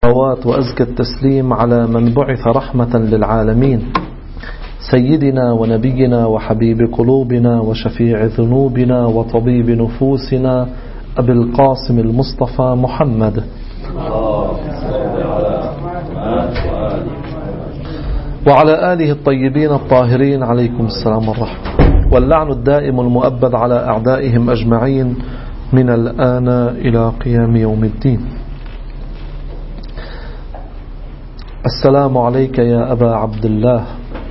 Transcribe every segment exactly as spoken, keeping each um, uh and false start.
الصلوات وأزكى التسليم على من بعث رحمة للعالمين، سيدنا ونبينا وحبيب قلوبنا وشفيع ذنوبنا وطبيب نفوسنا أبي القاسم المصطفى محمد وعلى آله الطيبين الطاهرين، عليكم السلام والرحمة، واللعن الدائم المؤبد على أعدائهم أجمعين من الآن إلى قيام يوم الدين. السلام عليك يا أبا عبد الله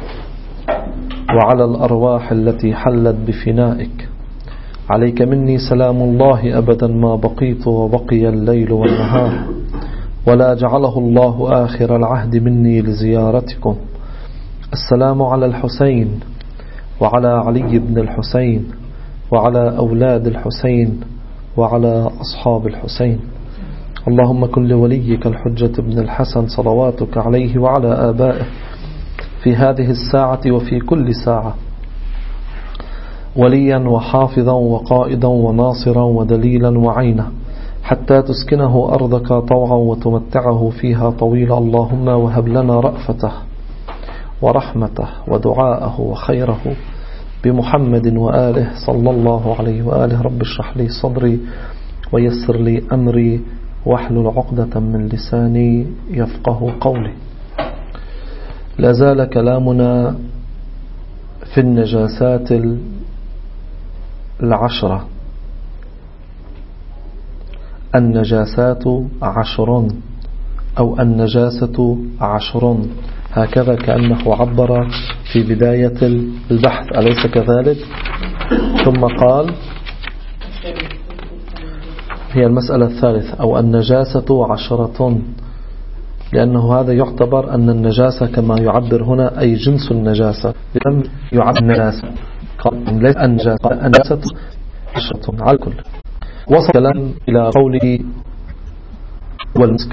وعلى الأرواح التي حلت بفنائك، عليك مني سلام الله أبدا ما بقيت وبقي الليل والنهار، ولا جعله الله آخر العهد مني لزيارتكم. السلام على الحسين وعلى علي بن الحسين وعلى أولاد الحسين وعلى أصحاب الحسين. اللهم كن لوليك الحجة بن الحسن صلواتك عليه وعلى آبائه في هذه الساعة وفي كل ساعة وليا وحافظا وقائدا وناصرا ودليلا وعينا، حتى تسكنه أرضك طوعا وتمتعه فيها طويلا. اللهم وهب لنا رأفته ورحمته ودعاءه وخيره بمحمد وآله صلى الله عليه وآله. رب اشرح لي صدري ويسر لي أمري واحلل عقدة من لساني يفقه قولي. لا زال كلامنا في النجاسات العشرة. النجاسات عشر أو النجاسة عشر، هكذا كأنه عبر في بداية البحث، أليس كذلك؟ ثم قال هي المسألة الثالثة أو النجاسة عشرة، لأنه هذا يعتبر أن النجاسة كما يعبر هنا أي جنس النجاسة، لم يعبر النجاسة، قال ليس النجاسة، النجاسة عشرة على الكل. وصل الكلام إلى قوله والمسك،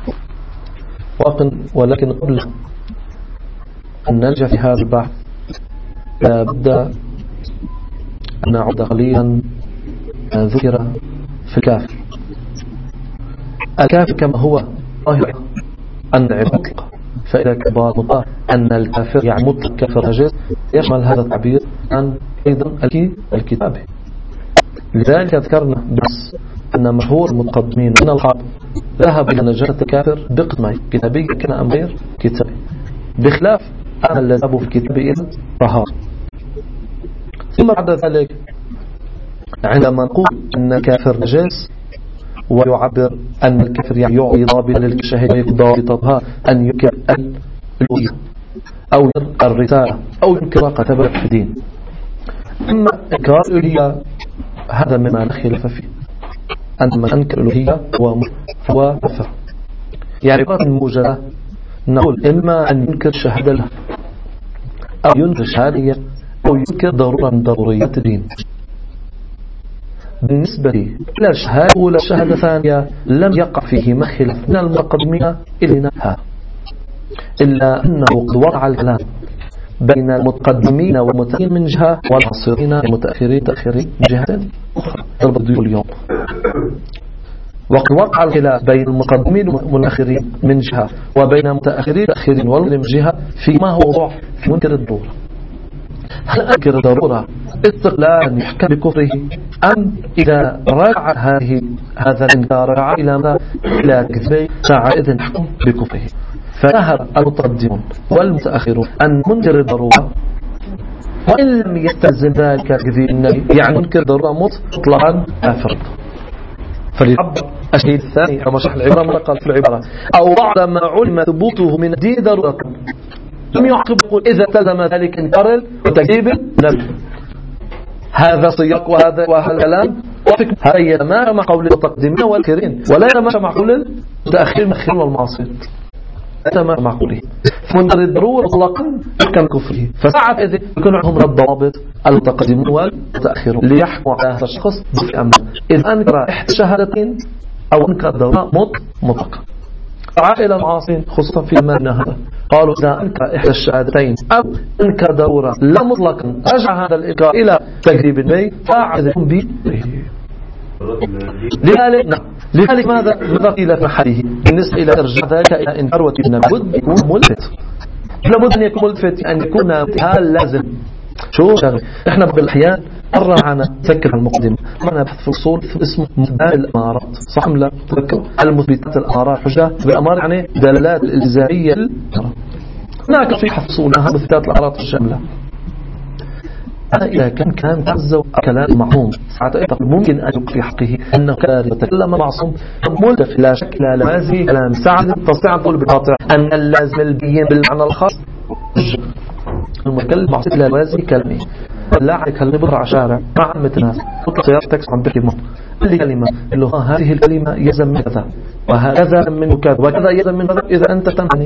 ولكن قبل أن نرجع في هذا البحث لا بد أن نعود قليلا ذكر في الكافر. الكافر كما هو ظاهر أن العبادة، فإذا كبار مطار أن الكافر يعني مطلق كافر نجس، يشمل هذا التعبير أن أيضا الكتابي. لذلك ذكرنا بس أن مشهور المتقدمين من الحرب ذهب إلى نجاسة الكافر بقسمين، كتابي كان أم غير كتابي، بخلاف أن الذي ذهبوا في الكتاب إلى طهارة. ثم بعد ذلك عندما نقول أن الكافر نجس ويعبر أن الكافر يعطي ضابط للشهيد ضابطها أن ينكر الألوهية أو ينكر الرسالة أو ينكر كتابة في الدين. أما إنكار الألوهية هذا مما لا خلاف فيه، أن من أنكر الألوهية هو كفر. يعني عبارة موجزة نقول إما أن ينكر الشهادة لها أو ينكر الشهادية أو ينكر ضرورة من ضروريات الدين. بالنسبة إلى الشهادة الأولى الشهادة الثانية لم يقع فيه مخلف من المقدمين إلينا، إلا أنه قد وقع الكلام بين المتقدمين والمتأخرين من جهة والعاصرين المتأخرين تأخرين من جهة أخرى. ضرب اليوم وقد وقع الخلاف بين المقدمين والمتأخرين من جهة وبين المتأخرين تأخرين والمتأخرين من جهة فيما هو ضعف في منكر الضرورة. هل أنكر الضرورة استقلالا يحكم بكفره، أم إذا رجع هذه هذا الإنكار رجع إلى ما إلى كذبه فعائد نحكم بكفره؟ فذهب المتقدمون والمتأخرون أن منكر الضرورة وإن لم يستلزم ذلك كذب النبي، يعني منكر الضرورة مطلقا كافر. فليعبر الشيء الثاني كما شرح العبارة ما قال في العبارة أو بعد ما علم ثبوته من الدين ضرورة، لم يعقب يقول إذا التزم ذلك انكار وتكذيب النبي. هذا سياق وهذا وهذا الكلام هذا يتماشى مع قول المتقدمين والمتأخرين ولا يتماشى مع قول المتأخرين المتأخرين والمعاصرين، يتماشى مع قوله. فمنكر الضرورة مطلقا كان كفره، فساعة إذ يكون عندهم الضوابط المتقدمون والمتأخرون ليحكموا على هذا الشخص بأمر إذا أنكر إحدى الشهادتين أو أنكر الضرورة مطلقا. إلى المعاصين خصوصا في المعنى هذا قالوا إذا أنكر إحدى الشهادتين أو أنكر ضرورة لا مطلقا رجع هذا الإنكار إلى تكذيب النبي فأعذهم به. لذلك نعم لذلك ماذا ماذا قيل في محله بالنسبة إلى إرجاع ذلك إلى إنكار وتبنى بد يكون ملفت لابد أن يكون ملفت أن يكون امتهال لازم. شو شغل إحنا بالأحيان مرة معنا تذكر المقدمة معنا بحث في أصول اسمه مبدأ الأمارات صح ولا لا تذكر المثبتات الأمارات حجة بالأمارة يعني دلالات الإلزامية. هناك في بحث أصول أهم مثبتات الأمارات الشاملة. إذا كان كان تعزو كلام معصوم ساعتها ممكن أن يقول في حقه أنه كان يتكلم معصوم ملتف لا شك لا لازم كلام سعد تستطيع أن تقول بالقاطع أن اللازم البين بالمعنى الخاص المتكلم معصوم لا لازم كلمه لا عليك هالنبر شارع مع مثل ناس سيارة تكس عن بكلمة اللي كلمة اللي هذه الكلمة يلزم من كذا وهكذا من كذا وكذا يلزم من كذا إذا أنت تنعني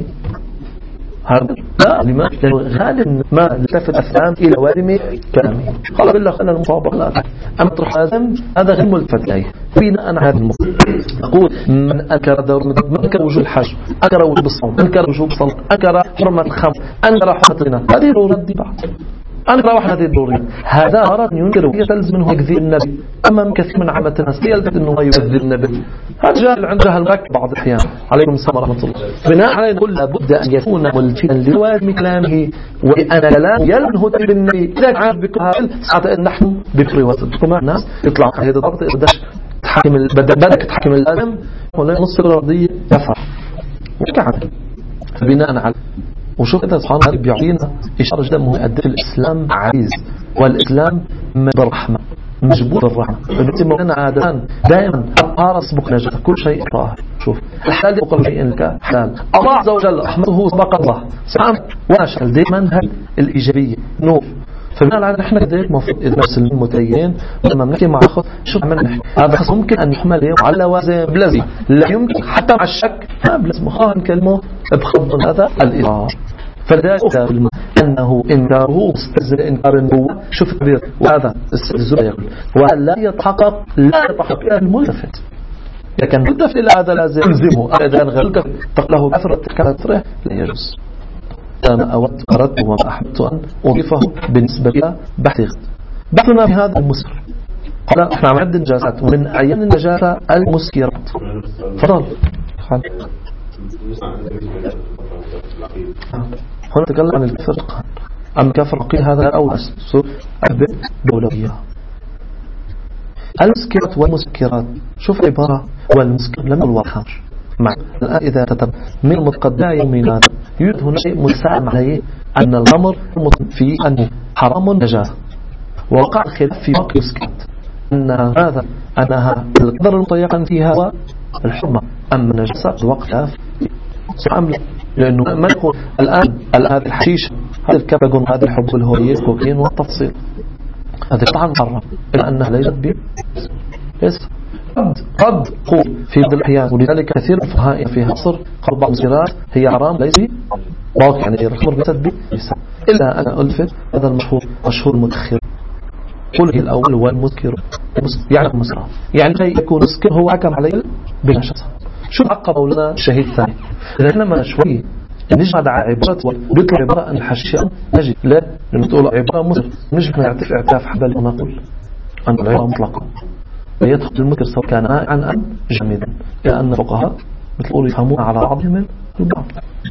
هذا لا لما لأنه غالبا ما لتفت أفهام إلى وارمي كلامه قال بالله خلنا المطابق لا أما تروح لازم هذا غير ملفت لي بناء على هذا الموضوع أقول من أنكر دور من أنكر وجوب الحج أنكر وجوب الصوم أنكر وجوب الصلاة أنكر حرمة الخمر أنكر حرمة الغنى هذه ضرورات دي بعض أنكر واحد هذه الضرورية هذا أراد ينكر ويتلزم منه يكذب النبي أما من كثير من عامة الناس يلزم أنه يكذب النبي هذا جاهل عند جهل مركب بعض الأحيان عليكم السلام ورحمة الله. بناء عليه نقول لابد أن يكون ملفتا لوازم كلامه وأن كلام يلمه بالنبي إذا عاد بكل ساعة نحن بكر وصدق مع الناس يطلع هذا ضبط إقداش تحكم بدك تحكم اللازم ولا نص الرضية يفرح وكعد بناء على وشوف انت سبحان الله بيعطينا اشاره جدا مهمه قد الاسلام عزيز والاسلام بالرحمه مجبور بالرحمه فبالتالي مولانا عادان دائما الطارس بك نجاة كل شيء طاهر. شوف الحلال يقول شيء لك حلال الله عز وجل رحمته سبق الله سبحانه واشكل دائما هل الايجابيه نور فبناء على نحن كذلك المفروض إذا نفس المتدينين لما بنحكي مع أخذ شو عملنا نحكي هذا ممكن أن يحمل على وزن بلازم لا يمكن حتى مع الشك ما بلازم خاهن كلمة بخض هذا الإقرار فذلك أنه إنكاره مستلزم إنكار النبوة شوف كبير وهذا الزبير يقول ولا يتحقق لا يتحقق الملتفت لكن ملتفت إلى هذا لازم يلزمه إذا غلق تقله كثرة كثرة لا يجوز. أنا أود أردت وما أحببت أن أضيفه بالنسبة إلى بحث بحثنا في هذا المسكر قال إحنا عند النجاسات ومن أيام النجاسة المسكرات فضل هنا نتكلم عن الفرق أما كفر قيل هذا أول أسس أحبب دولوية المسكرات والمسكرات شوف عبارة والمسكر لم الوحش مع الآن إذا كتب من متقدم يومين هذا يوجد هنا شيء مساعد عليه أن الأمر في أنه حرام نجاة وقع الخلاف في واقع مسكرات أن هذا أنها القدر المطيقا فيها هو الحرمة أما النجاسة الوقت سبحان الله لأنه ما يقول الآن هذا الحشيش هذا الكبق هذا الحب الهوية الكوكين والتفصيل هذا طبعا محرم إلا أنها ليست به ليس قد قد قول في بعض الأحيان ولذلك كثير من الفقهاء في مصر قالوا بعض المسكرات هي حرام ليس واقع يعني الخمر ليست به إلا أنا ألفت هذا المشهور مشهور المتأخر قوله الأول هو المسكر يعني المسكر يعني شيء يكون مسكر هو حكم عليه بالنشاط شو عقب مولانا الشهيد الثاني إذا إحنا شوي نجمع على عبارة وبيطلع عبارة أن الحشيان نجد لا لما تقول عبارة مسكر نجمع نعترف اعتراف حبال ونقول أن العبارة مطلقة ويدخل المكر سواء كان عن أم جميدا لأن الفقهاء مثل يفهمون على بعضهم البعض.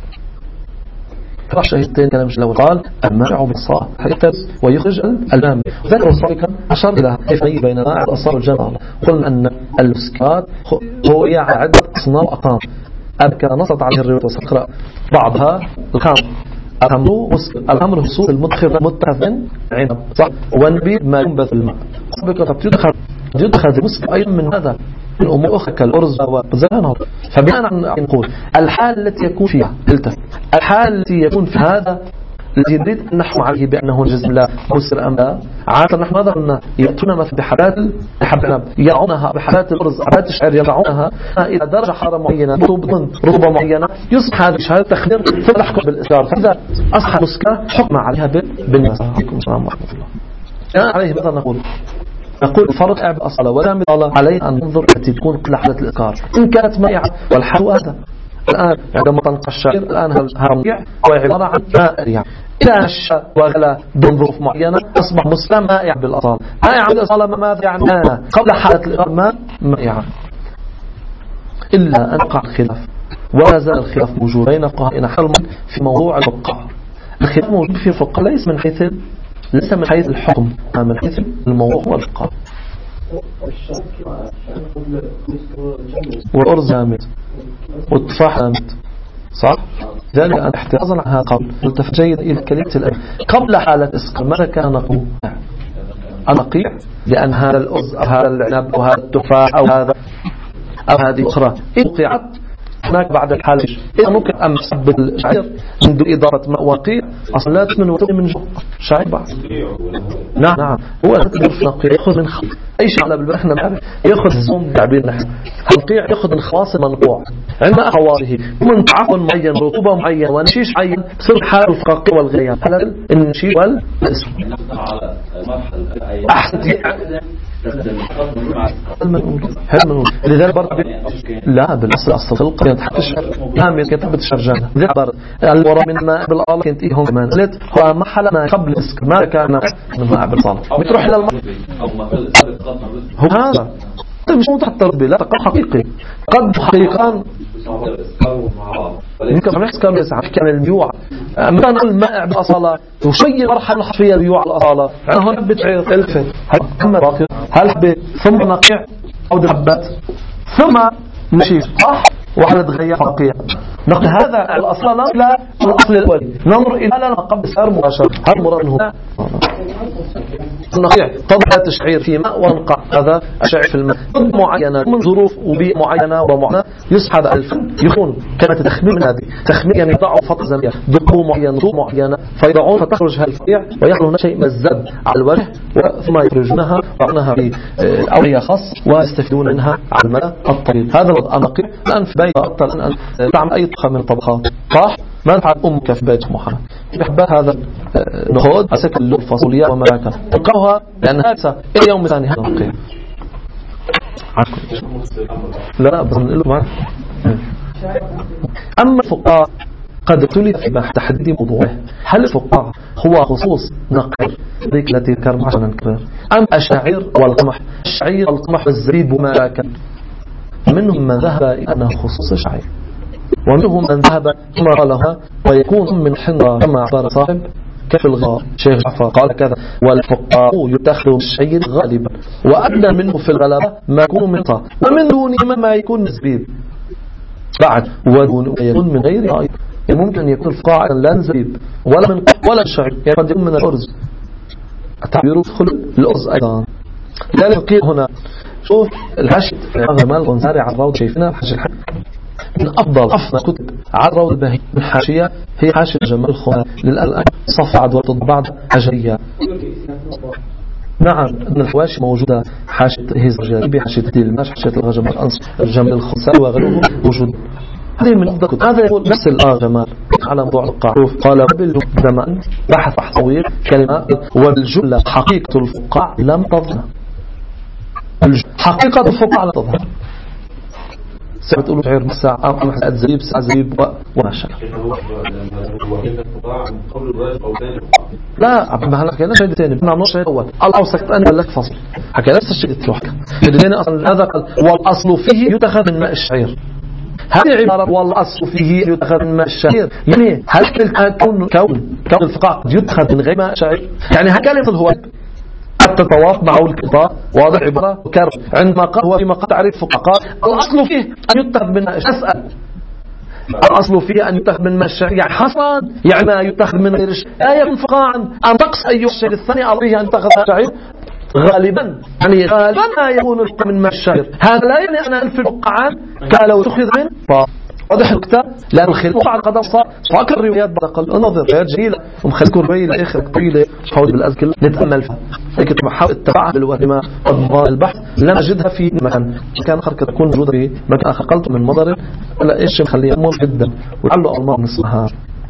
راح شهيدتين كلام الأول قال المانع بالصلاة حتى ويخرج الألام ذكر الصلاة كان أشار إلى كيف بين ناعد أصار الجنة قلنا أن المسكرات هو يعني عدة أصناف أقام أبكى نصت عليه الرواية وسقرأ بعضها الخمر الخمر الخمر الصوت المدخر متخذ عنب صح ونبيد ما ينبث الماء سابقا تدخل يدخل المسكر أيضا من هذا الأمور أخرى كالأرز وزنه فبناء على نقول الحال التي يكون فيها الحال التي يكون في هذا الذي نريد أن نحكم عليه بأنه جزم لا مسر أم لا عادة نحن ماذا قلنا يأتون مثل بحبات الحبنب يعونها بحبات الأرز حبات الشعر يضعونها إلى درجة حارة معينة رطوبة رطوبة معينة يصبح هذه شهادة تخدير فتحكم بالإسرار فإذا أصبح مسكة حكم عليها بالمسار عليكم السلام ورحمة الله يعني عليه ماذا نقول نقول فرق أعب الصلاة ولا مطالة عليه أن ننظر التي تكون قبل حالة الإقرار إن كانت مائعة والحال هذا الآن عندما تنقى الشعير الآن هالرميع هو عبارة عن ماء يعني إذا نشأ وغلى بظروف معينة أصبح مسلم مائع بالأصالة. مائع بالأصالة ماذا يعني؟ قبل حالة الإغماء مائع، إلا أن وقع الخلاف ولا زال الخلاف موجود بين فقهاء حرم في موضوع الفقاع. الخلاف موجود في الفقاع ليس من حيث ليس من حيث الحكم، من حيث الموضوع هو الفقاع. والأرز جامد والتفاح جامد صح؟ ذلك أن احترازا عنها قبل التفت جيد إلى كلمة الأب قبل حالة إسكار ماذا كان نقول؟ النقيع، لأن هذا الأرز أو هذا العنب أو هذا التفاح أو هذا أو هذه أخرى إن وقعت هناك بعد الحالة إذا ممكن أن نثبت الشعير من دون إضافة ماء وقيع أصلا لا تكون وتقي من جوع شعير بعض. نعم نعم هو يرف نقيع يأخذ من خ... أي شيء على بالبال إحنا نعرف يأخذ زوم تعبير نحن النقيع يأخذ من خواص المنقوع عند أخواصه من تعفن معين رطوبة معين ونشيش معين بصير حال الفقاقي والغليان حلال النشيش والاسم أحسن المنقول لذلك برضه لا بالأصل أصل القرية تحت الشر لا من كتابة الشرجانة ذلك برضه الوراء من ماء بالأرض كنت إيهم كمان قلت هو محل ما قبل الإسك ما كان من ماء بالصالة بتروح إلى الماء هو هذا مش مو تحت الربي لا قد حقيقي قد حقيقان يمكن ما يحسكر يسعى كان البيوع مثلا نقول مائع بالأصالة وشوية مرحلة الحفية البيوع الأصالة يعني هون بتعير ألفة هل حبة ثم نقيع أو دحبات ثم نشيف صح وحالة غير فقيع نقل هذا الأصل لا الأصل الأولي ننظر إلى ما قبل سعر مباشر هذا مراد منه النقيع طبعا تشعير في ماء وانقع هذا الشعير في الماء ضد معينة من ظروف وبيئة معينة ومعينة يسحب الفم يكون كانت تخمين من هذه تخمين يعني يضعوا فترة زمنية دقوا معينة ضوء معينة فيضعون فتخرج هذا الفقيع ويخرج هنا شيء مزد على الوجه ثم يخرجونها وعنها في أولية خاص ويستفيدون منها على المدى الطويل. هذا النقيع الآن في بيت أبطل أن تعمل أي طبخة من الطبخات صح ما نفعل أمك في بيت محمد بحبات هذا نخوض أسك اللون فاصوليا ومراكا تلقوها لأن هذا إلى يوم ثاني هذا النقيع لا لا بس نقول له أما الفقاع قد تلف في تحديد موضوعه هل الفقاع هو خصوص نقر ذيك التي ذكرنا عشان نكرر أم الشعير والقمح الشعير والقمح والزبيب ومراكا منهم من ذهب إلى أنه خصوص الشعير ومنهم من ذهب كما قالها ويكون من حنرة كما عبر صاحب كيف الغار شيخ جعفر قال كذا والفقاع يتخذ الشعير غالبا وأدنى منه في الغلبة ما يكون من طا ومن دونه ما يكون زبيب بعد ويكون من غير أيضا ممكن يكون الفقاع لا زبيب ولا من ولا الشعير يعني قد يكون من الأرز التعبير يدخل الأرز أيضا. لذلك قيل هنا شوف الحشد غمال الغنزاري على الروض شايفينها الحشد الحشد من أفضل أفضل كتب على الروض البهي من حاشية هي حاشية جمال الخوان للألأن صفعت وتطبعت حجرية. نعم من الحواشي موجودة حاشية هزرجة حاشية ديلماش حاشية الغجم الأنص جمال الخنساء وغيره موجود. هذه من أفضل كتب هذا يقول نفس الآغمال على موضوع القعروف قال بالزمان بحث بحث طويل كلمة والجملة حقيقة الفقاع لم تظهر حقيقة الفقاع لا تظهر ساعة تقولوا شعير مساعة أو مساعة زريب ساعة زريب وما شابه لا ما هلا حكينا شيء ثاني بنعمل شيء أول الله سكت أنا لك فصل حكى نفس الشيء تروحك الثاني أصلا هذا قال والأصل فيه يتخذ من ماء الشعير هذه عبارة والأصل فيه يتخذ من ماء الشعير يعني هل كون كون كون الفقاع يتخذ من غير ماء الشعير يعني هكذا هو حتى طواف معه القطاع واضح عبارة وكرر عندما قال هو فيما قد تعرف فقاقات الأصل فيه أن يتخذ من أسأل الأصل فيه أن يتخذ من مشاعر يعني حصاد يعني ما يتخذ من غير لا يكون فقاعا أن تقص أي الشيء الثاني عليه أن تأخذ شعير غالبا يعني غالبا لا يكون من مشاعر هذا لا يعني أنا ألف الفقاعان قال لو تأخذ من واضح الكتاب لأن الخلاف وقع القدم صار فاكر الروايات بعد قال انظر روايات جميلة ومخليكم رواية لآخر طويلة حاول بالأذكر نتأمل فيها لكن بحاول اتبعها بالوهمة والمضار البحث لم أجدها في مكان كان آخر تكون موجودة في مكان آخر قلت من مضر لا إيش مخليها مهم جدا ولعله الله نصفها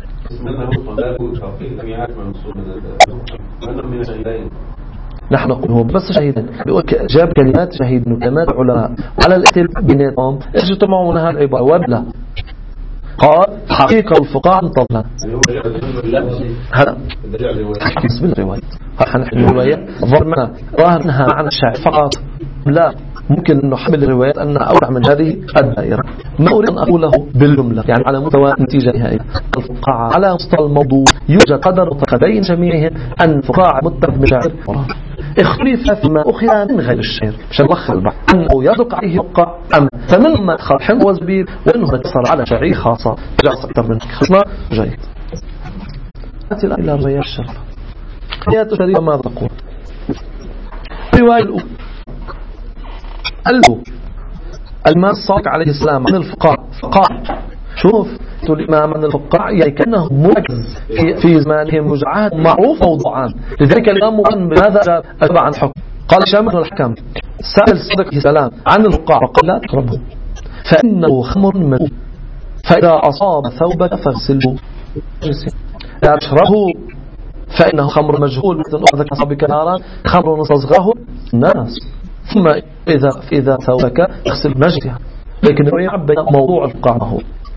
نحن نقول بس شهيدا بيقول جاب كلمات شهيد كلمات علماء على الاختلاف بيناتهم ايش تجمعون هذه العبارة وبلا قال حقيقة الفقاع طبعا هذا حسب الرواية الرواية ظننا ظاهرها معنى الشاعر فقط لا ممكن نحمل الروايات أنها أوسع من هذه الدائرة. ما أريد أن أقوله بالجملة يعني على مستوى نتيجة نهائية. الفقاعة على مستوى الموضوع يوجد قدر متقدين جميعهم أن الفقاعة متفق من شاعر اختلف فيما أخذ من غير الشعر مشان نوخر البحث أنه يدق عليه وقع أم فمن ما دخل حمض وزبيب وأنه اتصل على شعير خاصة جاء أكثر من خصنا جيد. أتي إلى الرواية الشريفة. الرواية الشريفة ماذا تقول؟ الرواية الأولى قلبه الإمام الصادق عليه السلام عن الفقاع فقاع شوف الإمام عن الفقاع يعني كأنه مركز في, في زمانهم مجعات معروف موضوعان. لذلك الإمام مؤمن بماذا جاء أتبع عن حكم. قال شامل بن الحكام سأل الصادق عليه السلام عن الفقاع فقال لا تقربه فإنه خمر مذوب فإذا أصاب ثوبك فاغسله لا تشربه فإنه خمر مجهول مثل أخذك أصابك نارا خمر نستصغره الناس ثم إذا إذا ثوبك اغسل مجدها. لكن يعبد موضوع الفقاع هو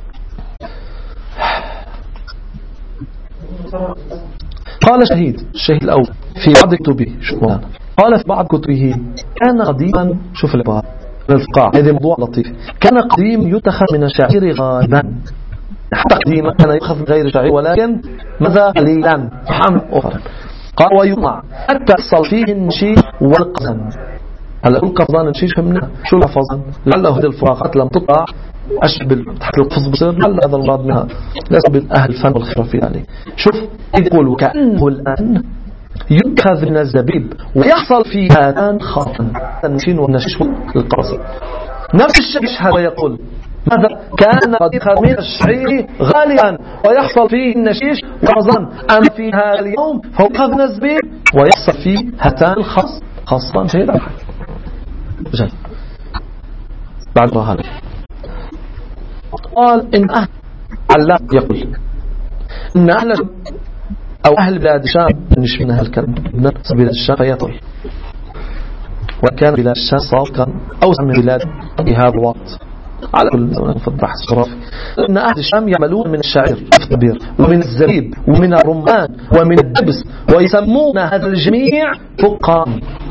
قال شهيد الشهيد الأول في بعض كتبه قال في بعض كتبه كان قديما شوف العبارة الفقاع هذا موضوع لطيف كان قديم يتخذ من الشعير غالبا حتى قديما كان يؤخذ من غير شعير ولكن ماذا قليلا حمل أخرى. قال ويطمع حتى يحصل فيه النشيء والقزن. هلا كل قفزان الشيء فهمنا شو القفزان لعله هذه الفراغات لم تقطع أشبه تحت القفز بصير لعل هذا المراد منها ليس بالأهل الفن والخبرة في ذلك. شوف يقول وكأنه الآن يؤخذ من الزبيب ويحصل فيه هذان خاطن النشين والنشيش القرص نفس الشيء هذا يقول ماذا كان قد يؤخذ من الشعير غاليا ويحصل فيه النشيش والقزن أما في هذا اليوم فهو يؤخذ من الزبيب ويحصل فيه هاتان الخاص خاصان شيء لا جل بعد هذا قال إن أهل علام يقول إن أهل أو أهل بلاد الشام مش من أهل الكلام نفس بلاد الشام فيطل وكان بلاد الشام صادقا أوسع من بلاد بهذا الوقت على كل في البحث خرافي. إن أهل الشام يعملون من الشعير الكبير ومن الزبيب ومن الرمان ومن الدبس ويسمون هذا الجميع فقاع.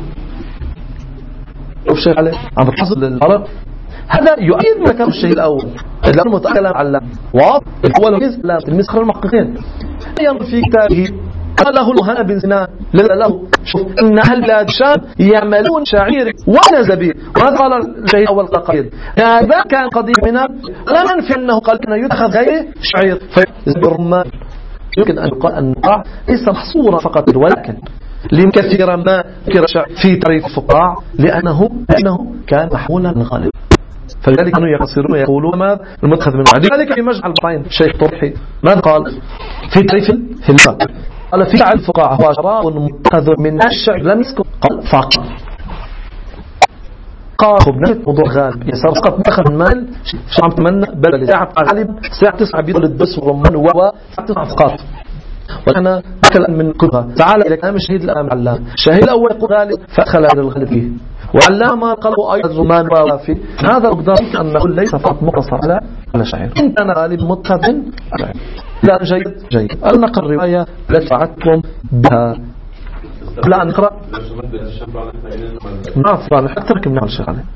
شيء عليه عم بتحصل للعرب هذا يؤيد ما كان الشيء الأول الأول متأكلم على واضح الأول وكيز لا المسخر المحققين ينظر في كتابه قال له الهنا بن سنان له شوف إن أهل بلاد الشام يعملون شعير ولا زبيب وهذا قال الشيء الأول قائد هذا كان قديم منها لا منفي أنه قال كان يتخذ غير شعير فيزبر الرمان. يمكن أن يقال أن الفقاع ليس محصورا فقط ولكن لكثيرا ما ذكر في تاريخ الفقاع لأنه لأنه كان محمولا غالبا فلذلك كانوا يقصرون ويقولون ما المتخذ من عدي. ذلك في مجمع البحرين الشيخ طرحي ماذا قال في تاريخ الهلال قال في الفقاع هو شراب متخذ من الشعر لم يسكت قال فقط قال خبنات موضوع غالب يسار فقط متخذ من مال شو عم تمنى بل ساعة غالب ساعة تسعة بيضل الدبس والرمان وساعة تسعة فقط. وأنا أكلم من قبها تعال إلى كلام الشهيد الأمام علام الشهيد الأول يقول غالب فأدخل على الغالب فيه وعلام قالوا أيضا الرمان وافي هذا أقدر أن نقول ليس فقط مقتصر على على شعير إن كان غالب متخذ لا جيد جيد. النقل الرواية التي فعلتكم بها لا نقرأ ما فعلا أكثر من نعمل شيء عليه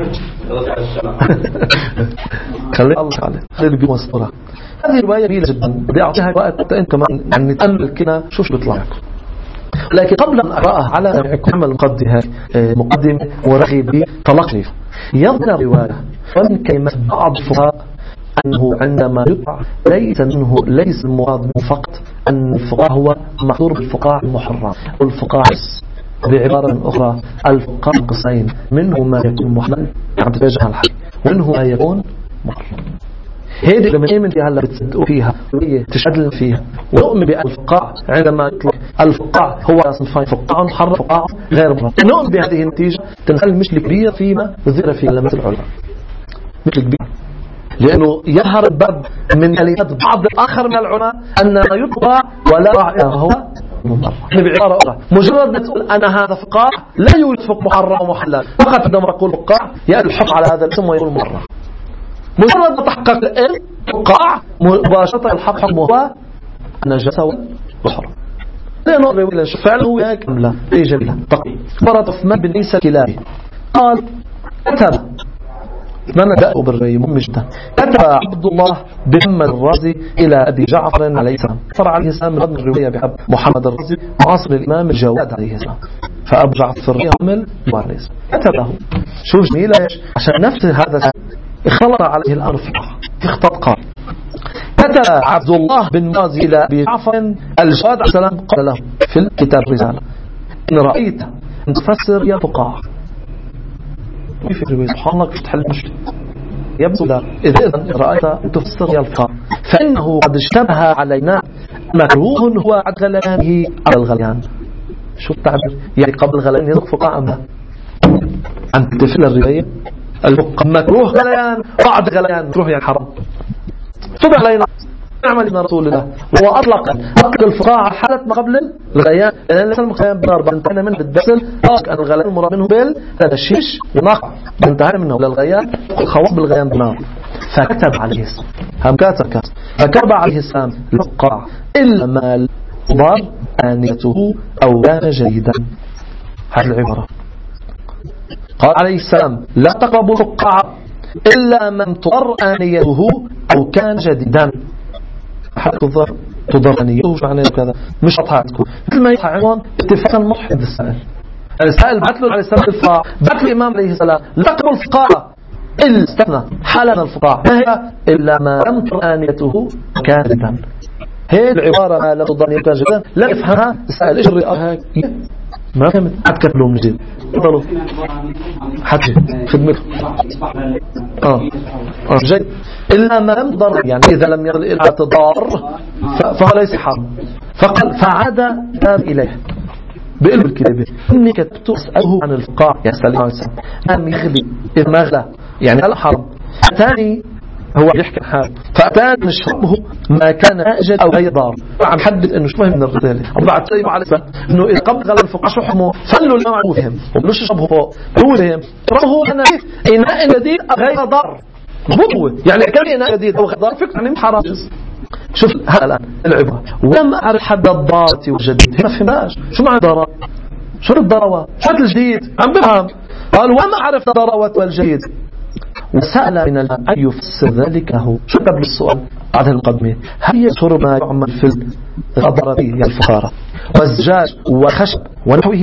خلي الله عليه خلي الجمهور الصورة. هذه رواية جميلة جدا بدي أعطيها وقت أنت كمان يعني نتأمل كنا شو شو بيطلع لكم. لكن قبل أن أقرأها على عمل مقدمة مقدمة ورغب تلقي يظهر رواية ومن كلمة بعض الفقهاء أنه عندما يطلع ليس منه ليس المراد فقط أن الفقاع هو محظور بالفقاع المحرم والفقاع بعبارة أخرى الفقاع قسمين منه ما يكون محرم عم تتجه الحق ومنه ما يكون محرم. هذه لما نؤمن فيها اللي بتصدقوا فيها تشهد فيها ونؤمن بالفقاع عندما يطلق الفقاع هو صنفين فقاع محرم فقاع غير محرم نؤمن بهذه النتيجة تنحل مشكلة كبيرة فيما ذكر فيه لما العلماء مشكلة كبيرة لأنه يظهر الباب من كلمات بعض الآخر من العلماء أن ما يطلق ولا رأي هو محرم. بعبارة أخرى مجرد ما تقول أنا هذا فقاع لا يوجد فقه محرم ومحلل فقط عندما أقول فقاع يأتي الحكم على هذا الاسم ويقول محرم. مجرد ما تحقق العلم فقاع مباشرة الحق حكمه هو النجاسة والحرم. لأنه الرواية فعلا هو هيك أم لا؟ إيه جميلة تقي فرط عثمان بن عيسى كلابي قال كتب من جاءوا بالرواية مهم جدا كتب عبد الله بن محمد الرازي إلى أبي جعفر عليه السلام فرع عليه السلام من الرواية بحب محمد الرازي معاصر الإمام الجواد عليه السلام فأبو جعفر في الرواية عمل وارث كتبه. شوف جميلة عشان نفس هذا اختلط عليه الأمر في اختط قال كتب عبد الله بن مازي إلى أبي جعفر الجواد عليه السلام قال له في الكتاب رسالة إن رأيت أن تفسر يا فقاع في الرواية سبحان الله كيف تحل المشكلة يبدو لا إذا إذن رأيت أن تفسر يا الفقاع فإنه قد اشتبه علينا مكروه هو عد غليانه على الغليان. شو التعبير يعني قبل غليان يدق فقاع أم لا عن تفل الرواية مكروه غليان وعد غليان مكروه يعني حرام اشتبه علينا نعمل ابن رسول الله وهو أطلق أطلق الفقاع حالة ما قبل الغليان لأن ليس المغليان بنار بنتهينا منه بالدسل أطلق أن الغليان المراد منه بال الشيش ونقع بنتهينا منه للغليان الخواص بالغليان بنار فكتب عليه السلام هم كاتب كاتب فكتب عليه السلام الفقاع إلا ما ضار آنيته أو كان جيدا. هذه العبارة قال عليه السلام لا تقربوا الفقاع إلا من تضر آنيته أو كان جديدا. حد تضر تضر آنيته مش معناه كذا مش أطهاتكم مثل ما يطعمون اتفاقا محد السائل السائل بعت له عليه السلام الفقاع بعت له الإمام عليه السلام لا تقربوا الفقاع إلا استثنى حالنا الفقاع إلا ما لم تضر آنيته كان جديدا. هي العبارة ما لا تضر آنيته جدا لا يفهمها السائل إيش الرئة ما فهمت عاد كتلهم نجيب تفضلوا حكي خدمتكم اه اه جيد إلا ما لم ضر يعني إذا لم يرد إلى تضار فهو ليس حرام فقال فعاد تاب إليه بقلب الكتاب إني كتبت أسأله عن الفقاع يا سلام عليه السلام أم يغلي إذ ما غلى يعني هل حرام ثاني هو يحكي حال فأتان نشربه ما كان أجل أو غير ضار عم حدد إنه شو من الرسالة بعد سيب على السلام إنه إذا قبل غلى الفقاع شو حمه فلوا الماء فهم وبلوش يشربه فوق هو فهم شربه أنا إناء جديد غير ضار بطوة يعني كان إناء جديد أو غير ضار فكر عن حرام. شوف هذا الآن العبرة ولم أعرف حد الضارة والجديد هنا فهمناش شو معنى ضارة شو الضروة شو الجديد عم بفهم قال وما عرف الضروة والجديد وسأل من الآن أن يفسر ذلك هو شو قبل السؤال بعد المقدمة هل يصر ما يعمل في الضرر هي الفخارة والزجاج وخشب ونحوه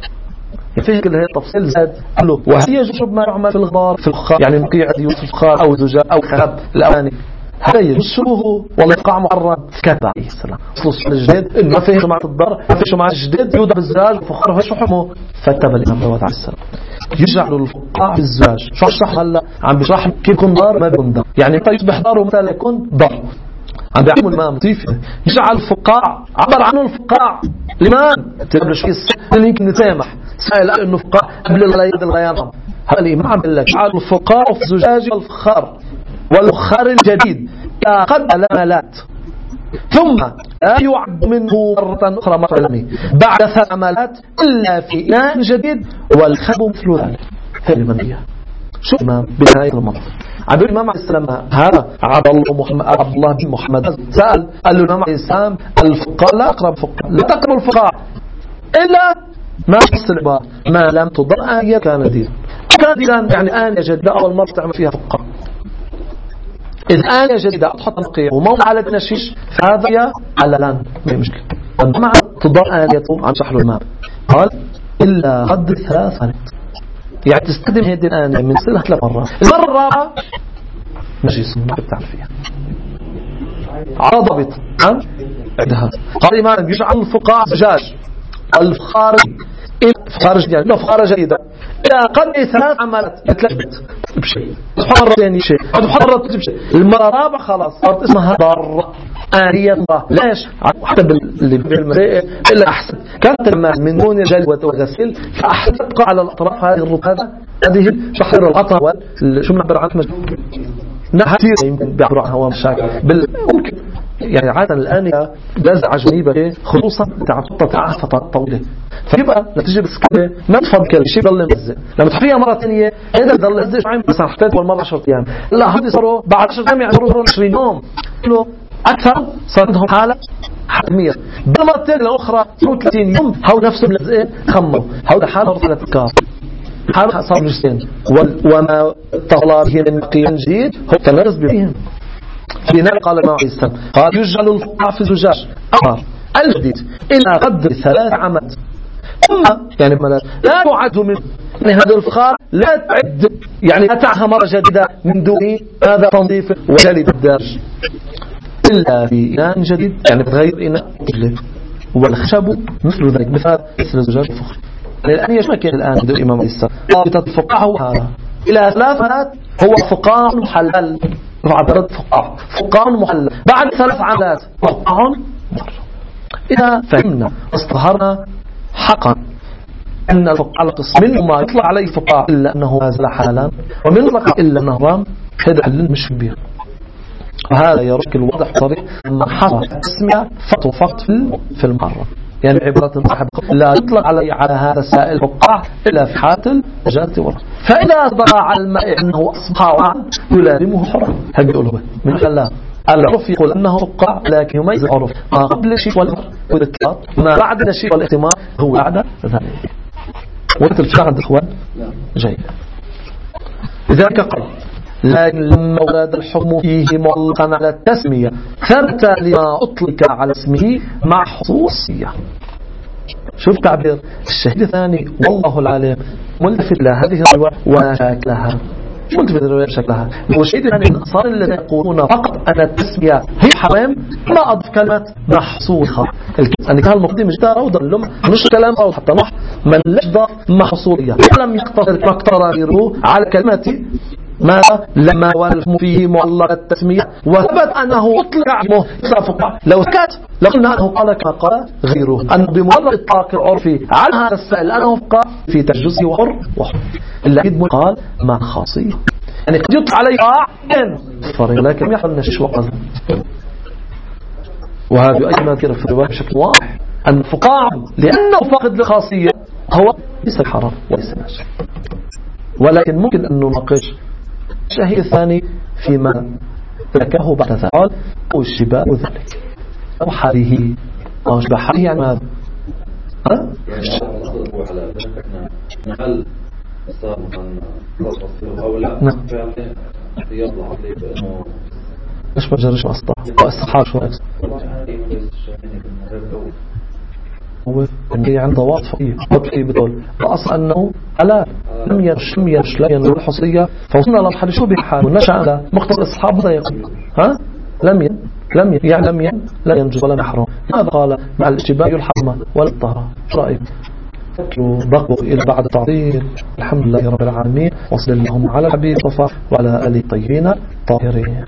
فيه كل هذه التفصيل زاد قال له وهل يجرب ما يعمل في الغبار في الفخار يعني نقيع يوسف الفخار أو زجاج أو خشب الأواني هذا يجسوه والإقاع معرض كتب عليه السلام أصل الجديد إن ما فيه جماعة الضر ما فيه جماعة الجديد يوضع بالزجاج وفخار هاي شو حكمه فتب الإمام داود عليه السلام يجعل الفقاع في الزجاج شو اشرح هلا عم بيشرح كيف يكون ضار ما بيكون ضار يعني انت يصبح ضار ومثلا يكون ضار عم بيعمل الإمام لطيفة يجعل الفقاع عبر عنه الفقاع الإمام تقول شوي اللي يمكن نسامح سائل انه فقاع قبل الغياد الغيان هذا الإمام عم بيقول لك جعل الفقاع في الزجاج والفخار والفخار الجديد قد الامالات ثم لا يعد منه مرة أخرى مرة لمي بعد ثلاث عملات إلا في إناء جديد والخب مثل ذلك هذه المنية شو الإمام بنهاية المطاف عبد الإمام عليه السلام هذا عبد الله محمد عبد الله بن محمد سأل قال له الإمام عليه السلام الفقاع لا أقرب فقاع لا تقرب الفقاع إلا ما يصل ما لم تضر آية كان دين كان دين يعني آية جديدة أول مرة تعمل فيها فقاع إذا آية جديدة أتحط نقية وموضع على النشيش فهذا يا على لان ما هي مشكلة مع تضر آيته عن شحر الماء قال إلا قد ثلاث يعني تستخدم هذه الآية من سنة ثلاث مرات المرة الرابعة نجيس ما بتعرف فيها عضبط عن عدها قال الإمام يجعل الفقاع زجاج الفخار فخار جديد لا فخار جديدة إلى قد ثلاث عملات يتلفت بشيء حرة ثاني شيء حرة بشيء المرة الرابعة خلاص صارت اسمها ضر آنية الله ليش حتى اللي بالمسائل إلا أحسن كانت الماء من دون جلوة وغسيل فأحسن تبقى على الأطراف هذه الرطابة هذه شحر الغطاء شو بنعبر عنها نحن كثير يمكن بيعبروا عنها مشاكل بال ممكن يعني عادة الآنية جزعة جنيبة خصوصا تعطى فترات طويلة، فيبقى لتجي بسكبة ما تفضل شيء ضل ملزق، لما تحفيها مرة ثانية هذا ضل ملزق شوي مثلا حطيت أول مرة عشرة أيام، لا هذي صاروا بعد عشرة أيام يعتبروا عشرين يوم له أكثر، صار عندهم حالة حتمية. بالمرة الأخرى ثلاثين يوم هو نفسه ملزقين خموا، هذا حالة ثلاث كار حالة صار جسين، وما طلع به من قيم جديد هو تنرز بهم. لذلك قال الإمام عليه السلام قال يجعل الفقاع في الزجاج أمر الجديد إلى قدر ثلاث عمد، ثم يعني لا تعد من يعني هذا الفقاع لا تعد يعني لا تعها مرة جديدة من دون هذا تنظيف وجلد الدارج إلا في إناء جديد، يعني بغير إناء تجلد، والخشب مثل ذلك مثل مثل الزجاج الفخر. يعني الآن يشمك الآن بدأ الإمام عليه السلام ضابطة الفقاع هو هذا إلى ثلاث هو فقاع محلل، عبرت فقاع فقاع محلل بعد ثلاث عملات فقاع محرم. إذا فهمنا واستظهرنا حقا أن الفقاع القسم منه ما يطلع عليه فقاع إلا أنه ما زال حلالا، ومن فقاع إلا أنه رام هذا حل مش كبير. وهذا يرك الواضح صريح أن حصل اسمها فقط فقط في المحرم، يعني عبارة صاحب لا يطلق على على هذا السائل فقاع إلا في حالة الجات والرفض. فإذا ضاع على الماء أنه أصبح عام يلازمه حرم، هل يقوله من خلاه العرف يقول أنه فقاع لكن يميز العرف ما قبل الشيء والإطلاق ما بعد الشيء والاحتمال هو بعد ذلك. وقت الفقه عند الإخوان جيد. لذلك قال لكن لما ورد الحكم فيه معلقا على التسمية ثبت لما أطلق على اسمه مع خصوصية. شوف تعبير الشهيد الثاني والله العالم ملتفت لهذه الرواية وشكلها ملتفت للرواية بشكلها. والشهيد الثاني الأنصار الذين يقولون فقط أن التسمية هي حرام ما أضف كلمة محصوصة، أن كان المقدم جدا روضا لهم مش كلام أو حتى نح من لجض محصولية ولم يقتصر مقترره على كلمة ما لما والفم فيه معلق التسمية وثبت أنه أطلق علمه فقاع. لو سكت لقلنا أنه قال كما قال غيره أن بمجرد إطلاق العرفي على هذا السائل أنه فقاع في تجزئه وحر وحر إلا كذب قال ما خاصية، يعني قد يطلق عليه قاع لكن يحصل نشش وقزم. وهذا أيضا كده في الرواية بشكل واضح أن فقاع لأنه فقد لخاصية هو ليس حرام وليس ناشف، ولكن ممكن أن نناقش الشهيد الثاني فيما تركه بعد ذلك قال أو الشباب ذلك أو حاله أو شبه حاله يعني ماذا؟ ها؟ هل صار مثلا أو لا نعم يطلع عليه بأنه مش مجرش أسطح وأستحار شو أكس هو اللي عنده واضح فيه وطفي بدول فأصل أنه ألا لم يرش لم يرش لم ينظر الحصية فوصلنا للحل شو بحال ونشأ على مقتضى الأصحاب ماذا يقول ها لم ين لم ين يعني لم ين لا ينجز ولا يحرم. ماذا قال مع الاشتباه الحرمة ولا الطهرة؟ شو رأيك؟ بقوا إلى بعد تعطيل. الحمد لله رب العالمين وصل اللهم على الحبيب صفا وعلى آله الطيبين الطاهرين.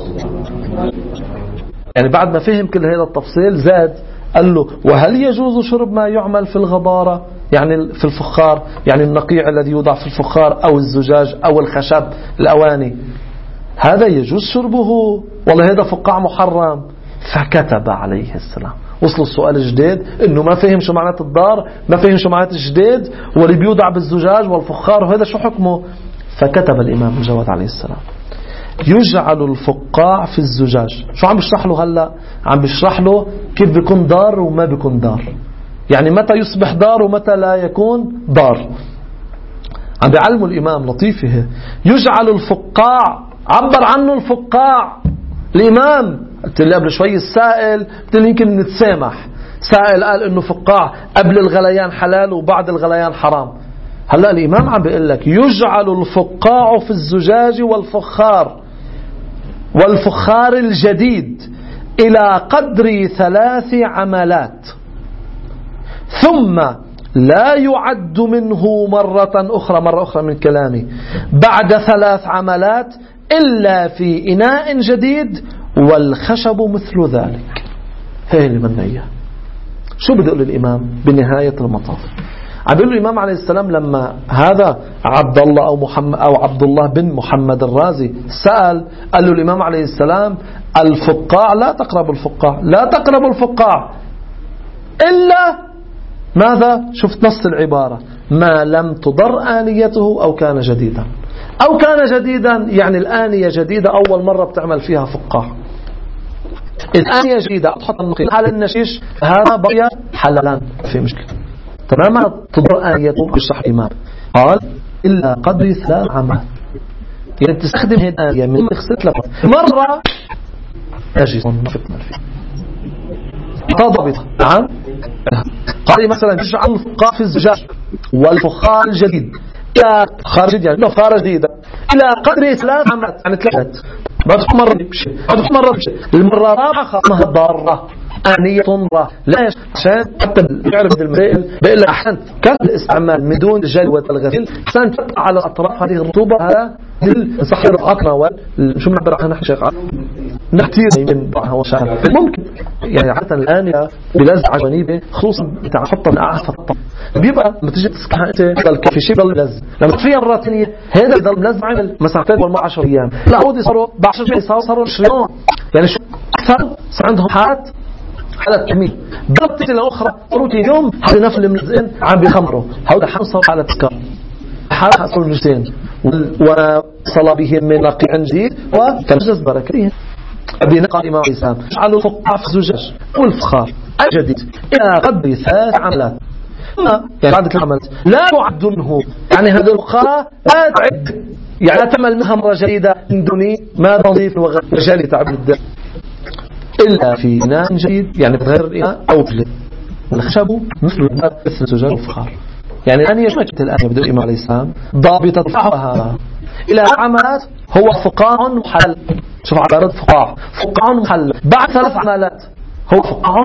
يعني بعد ما فهم كل هذا التفصيل زاد قال له وهل يجوز شرب ما يعمل في الغبارة يعني في الفخار، يعني النقيع الذي يوضع في الفخار أو الزجاج أو الخشب الأواني هذا يجوز شربه؟ والله هذا فقاع محرم. فكتب عليه السلام. وصل السؤال الجديد انه ما فهم شو معنات الدار، ما فهم شو معنات الجديد واللي بيوضع بالزجاج والفخار وهذا شو حكمه. فكتب الإمام الجواد عليه السلام يجعل الفقاع في الزجاج. شو عم بيشرح له هلا؟ عم بيشرح له كيف بيكون دار وما بيكون دار، يعني متى يصبح دار ومتى لا يكون دار. عم بيعلمه الإمام لطيفه. يجعل الفقاع عبر عنه الفقاع الإمام. قلت لي قبل شوي السائل قلت لي يمكن نتسامح، سائل قال انه فقاع قبل الغليان حلال وبعد الغليان حرام. هلا الإمام عم بيقول لك يجعل الفقاع في الزجاج والفخار والفخار الجديد إلى قدر ثلاث عملات ثم لا يعد منه مرة أخرى مرة أخرى من كلامي بعد ثلاث عملات إلا في إناء جديد والخشب مثل ذلك. هي اللي بدنا إياه. شو بده يقول الإمام بنهاية المطاف؟ عم بيقول الإمام عليه السلام لما هذا عبد الله أو محمد أو عبد الله بن محمد الرازي سأل، قال له الإمام عليه السلام الفقاع لا تقرب الفقاع لا تقرب الفقاع إلا ماذا؟ شفت نص العبارة، ما لم تضر آنيته أو كان جديدا، أو كان جديدا يعني الآنية جديدة أول مرة بتعمل فيها فقاع. الآنية جديدة تحط النقيل على النشيش هذا بقي حلالان في مشكلة تماما. تضر آنيته بشرح الإمام قال إلا قدر ثلاث عامات، يعني تستخدم هذه الآنية من مخصت لك مرة أجيز فتنا فيه تضبط. نعم قال مثلا تجعل الفقاع في الزجاج والفخار الجديد إلى خارج يعني خارج جديدة إلى قدر ثلاث عامات، يعني ثلاث ما تدخل مرة بشيء ما تدخل مرة بشيء المرة الرابعة خاصة ضارة آنية ضارة لا عشان حتى بيعرف المسائل بيقول لك أحسن كان الاستعمال من دون جلوة الغسيل عشان تقع على أطراف هذه الرطوبة هذا صحيح الأقرى شو بنعبر عنها شيخ نحتير من بعضها وشاعر ممكن يعني عادة الآنية بلزعة جانبية خصوصا بتحطها من أعرف الطب بيبقى لما تيجي تسكحها أنت ضل في شيء ضل ملزع لما تفيها مرة ثانية هذا ضل ملزع عمل مسافتين والما عشر أيام لا عودي صاروا بعشر أيام صاروا صاروا عشرين يعني شو أكثر صار عندهم حالات حالة تحميل ضبطت الأخرى روتي يوم هذه نفل الملزقين عم بيخمروا هذا حصل حالة تسكر حالة حصل جزئين وصل بهم من نقي جديد وكنجز بركتهم بنقى الإمام الإسلام جعلوا الفقاع في الزجاج والفخار الجديد إلى قدر ثلاث عملات يعني بعد العملات لا تعد منه يعني هذا الفقاع لا تعد يعني لا تعمل منها مرة جديدة من دون ما تنظيف وغير تعب الدم إلا في إناء جديد يعني غير الإناء أو في الخشب مثل الإناء مثل الزجاج والفخار. يعني أن يشمت الآن يبدأ الإمام عليه السلام ضابطة فقهها إلى عملات هو فقاع محل. شوف عبارة فقاع فقاع محل بعد ثلاث عملات هو فقاع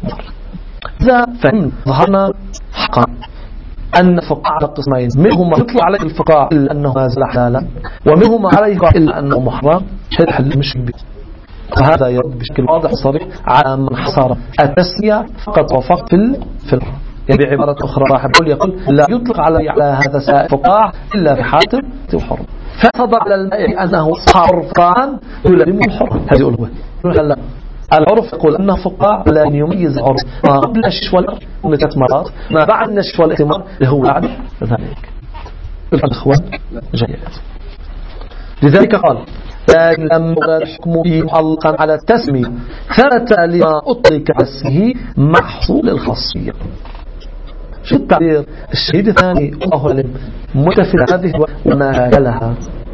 إذا فهم ظهرنا حقا أن فقاع قسمين منهم ما يطلع عليه الفقاع إلا أنه ما زال حلالا ومنهم ما عليه إلا أنه محرم هذا حل مش بي. فهذا يرد بشكل واضح صريح على من حصر التسمية فقط وفقط في الفقه. يعني بعبارة أخرى راح يقول يقول لا يطلق على على هذا سائل فقاع إلا في حاتم الحرم فصدر على الماء أنه صار فقاعا يلزم الحرم هذه أولوة. لا العرف يقول أنه فقاع لا يميز العرف ما قبل النشف والإتمار ثلاث مرات ما بعد النشف والإتمار هو بعد ذلك. الأخوان جيد لذلك قال لكن لما الحكم فيه معلقا على التسمية ثبت لما أطلق اسمه محصول الخاصية. شو التعبير الشهيد الثاني الله أعلم متفد هذه وما لها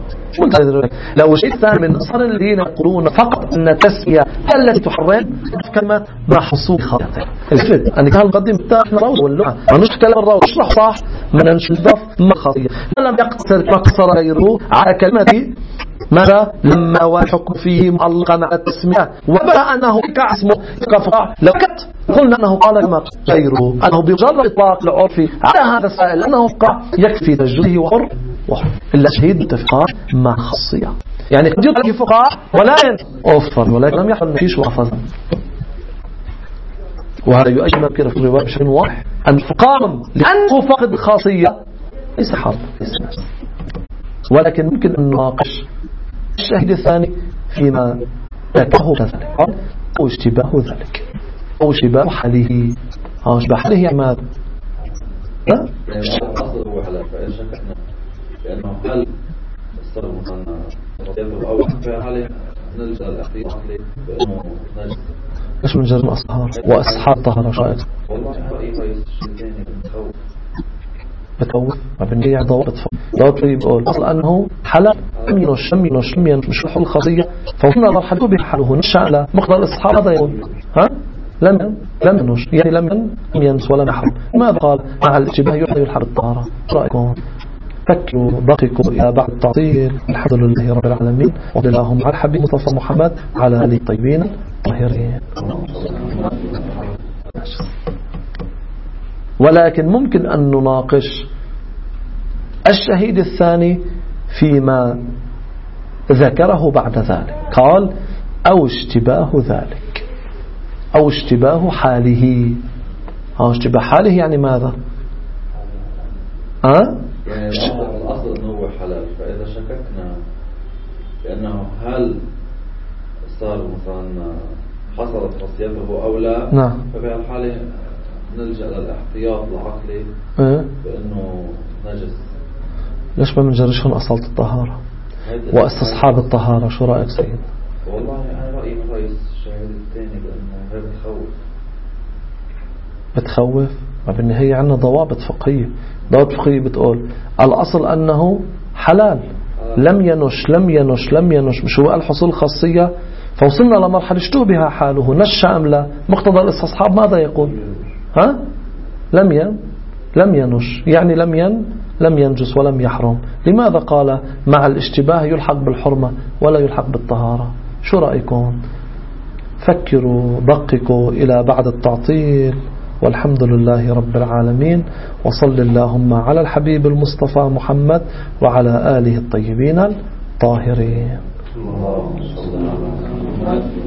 لو الشيء الثاني من أصحاب الذين يقولون فقط أن التسمية التي تحرم كلمة محصول خاصية الفد أن كان القديم بتاعنا روض واللغة ما نشرح كلام الروض اشرح صح من نشدف ما خاصية لم يقتصر ما قصر غيره على كلمة ماذا لما والحكم فيه معلقا على التسمية وبلا أنه كاسمه كفقاع لو كت قلنا أنه قال كما غيره أنه بمجرد إطلاق العرفي على هذا السائل أنه فقاع يكفي تجده وحر وحر إلا شهيد اتفاق مع خاصية يعني قد يطلق فقاع ولا ينفر ولكن لم يحصل نفيش وحفظا. وهذا يؤجل كده في الرواية بشكل واضح أن فقاع لأنه فقد خاصية ليس حرب ولكن ممكن أن نناقش الشاهد الثاني فيما ذكره كذلك أو اشتباه ذلك أو اشتباه حاله أو اشتباه حاله يعني ماذا؟ لا؟ الأصل هو حلال فإن شكحنا لأنه حل استغرب أن أو في حاله نلجأ الأخير بأنه نجد إيش من جرم أصهار وأصحاب طهر شائد والله رأيي رئيس الشيطان بتخوف بتخوف ما بنجي ضوابط ضوابط يقول أصل أنه حلال لم ينش لم ينش لم ينش حل الخاصية فوصلنا مرحلة بحاله نش على مقدار الأصحاب هذا يقول ها لم لم ينش يعني لم ينس ولا محرم ماذا قال مع الاشتباه يحيي الحرب الطهارة رأيكم فكروا دقيقوا إلى بعد التعطيل الحمد لله رب العالمين وصلى اللهم على الحبيب مصطفى محمد على آله الطيبين الطاهرين. ولكن ممكن أن نناقش الشهيد الثاني فيما ذكره بعد ذلك قال أو اشتباه ذلك أو اشتباه حاله. أو اشتباه حاله يعني ماذا؟ أه؟ يعني الأصل أنه هو حلال، فإذا شككنا بأنه هل صار مثلا حصلت خاصيته أو لا، نعم، فبهالحالة نلجأ للاحتياط العقلي أه؟ بأنه نجس. ليش ما بنجرشهم أصالة الطهارة واستصحاب الطهارة؟ شو رأيك سيد؟ والله أنا رأيي من رأي الشاهد الثاني بأنه هذا بتخوف. بتخوف؟ ما بالنهاية عندنا ضوابط فقهية. ضوابط فقهية بتقول الأصل أنه حلال، لم ينش لم ينش لم ينش مش هو الحصول خاصية، فوصلنا لمرحلة اشتبه حاله نش أم لا، مقتضى الاستصحاب ماذا يقول؟ ها؟ لم ين لم ينش يعني لم ين لم ينجس ولم يحرم. لماذا قال مع الاشتباه يلحق بالحرمة ولا يلحق بالطهارة؟ شو رأيكم؟ فكروا دققوا إلى بعد التعطيل. والحمد لله رب العالمين، وصل اللهم على الحبيب المصطفى محمد وعلى آله الطيبين الطاهرين. اللهم صل على محمد.